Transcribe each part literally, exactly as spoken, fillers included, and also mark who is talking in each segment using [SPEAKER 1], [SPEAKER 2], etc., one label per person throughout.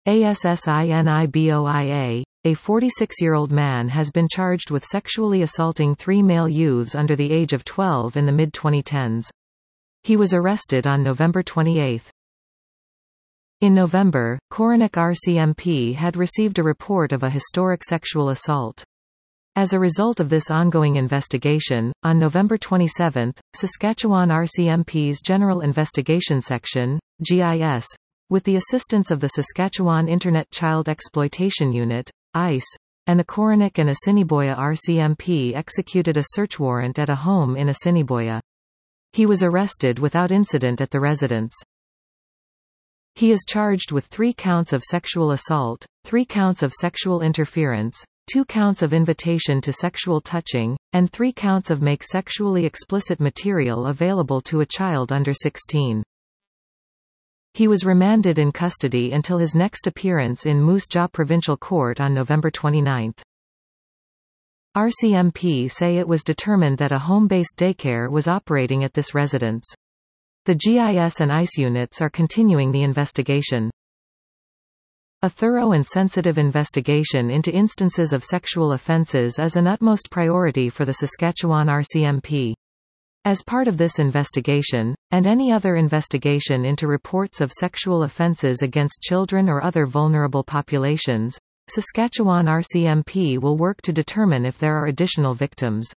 [SPEAKER 1] ASSINIBOIA, a forty-six-year-old man has been charged with sexually assaulting three male youths under the age of twelve in the mid twenty tens. He was arrested on November twenty-eighth. In November, Coronach R C M P had received a report of a historic sexual assault. As a result of this ongoing investigation, on November twenty-seventh, Saskatchewan R C M P's General Investigation Section, G I S, with the assistance of the Saskatchewan Internet Child Exploitation Unit, I C E, and the Coronach and Assiniboia R C M P executed a search warrant at a home in Assiniboia. He was arrested without incident at the residence. He is charged with three counts of sexual assault, three counts of sexual interference, two counts of invitation to sexual touching, and three counts of make sexually explicit material available to a child under sixteen. He was remanded in custody until his next appearance in Moose Jaw Provincial Court on November twenty-ninth. R C M P say it was determined that a home-based daycare was operating at this residence. The G I S and I C E units are continuing the investigation. A thorough and sensitive investigation into instances of sexual offences is an utmost priority for the Saskatchewan R C M P. As part of this investigation, and any other investigation into reports of sexual offences against children or other vulnerable populations, Saskatchewan R C M P will work to determine if there are additional victims.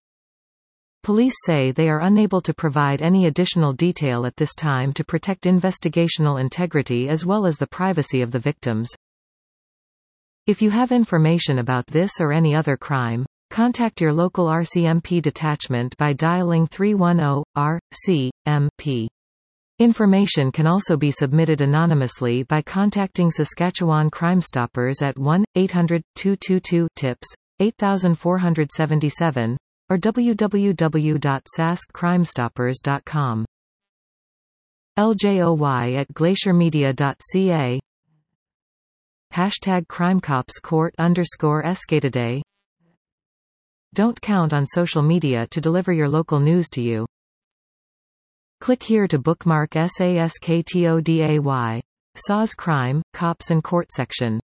[SPEAKER 1] Police say they are unable to provide any additional detail at this time to protect investigational integrity as well as the privacy of the victims. If you have information about this or any other crime, contact your local R C M P detachment by dialing three one zero R C M P. Information can also be submitted anonymously by contacting Saskatchewan Crime Stoppers at one eight hundred two two two TIPS eight four seven seven or w w w dot sask crime stoppers dot com. L J O Y at glacier media dot c a. Hashtag CrimeCopsCourt underscore Escatoday. Don't count on social media to deliver your local news to you. Click here to bookmark SASKTODAY. S A S Crime, Cops and Court section.